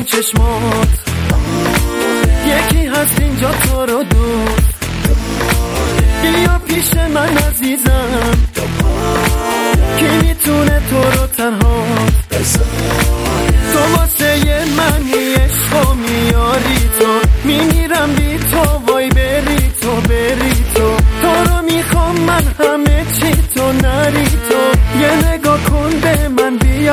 چشمات یکی هست اینجا تو رو دوست. بیا پیش من عزیزم، کی میتونه تو رو تنها. تو واسه منی عشق و میاری تو، میمیرم بی تو، وای بری تو بری تو. تو رو میخوام من همه چی، تو نری تو. یه نگاه کن به من، بیا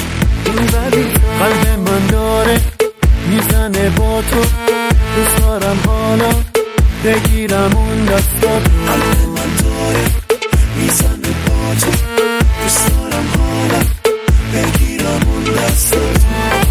قلب من داره میزنه با تو. دوست دارم حالا بگیرم اون دستاتو. قلب من داره میزنه با تو. دوست دارم حالا بگیرم اون دستاتو.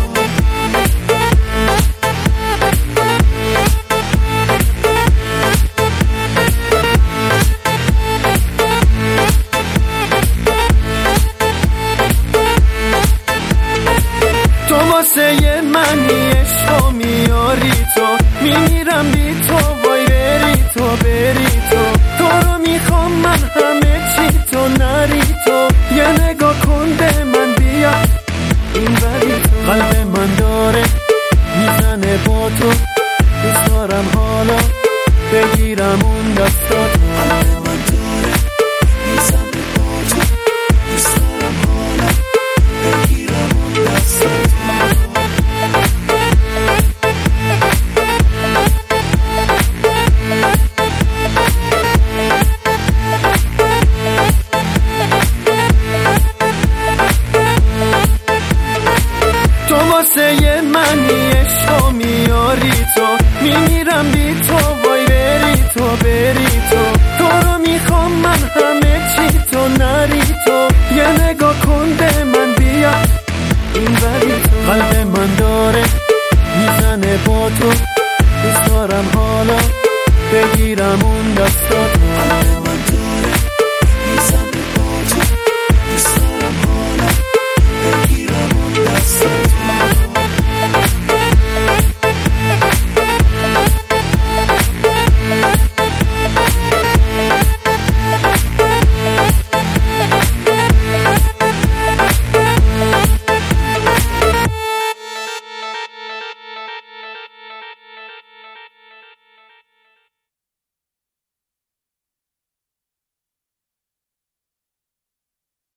واسه منی عشق و میاری تو، میمیرم بی تو، وای بری تو بری تو. تو رو میخوام من همه چی، تو نری تو. یه نگاه کن به من، بیا این بری تو. قلب من داره میزنه با تو. دوست دارم حالا بگیرم اون دستاتو. قلب من داره میزنه با تو. دوست دارم حالا بگیرم اون دستاتو. واسه منی عشق و میاری تو، میمیرم بی تو، وای بری تو بری تو. تو رو میخوام من همه چی، تو نری تو. یه نگاه کن به من، بیا این بری تو. قلب من داره میزنه با تو. دوست دارم حالا بگیرم اون دستاتو.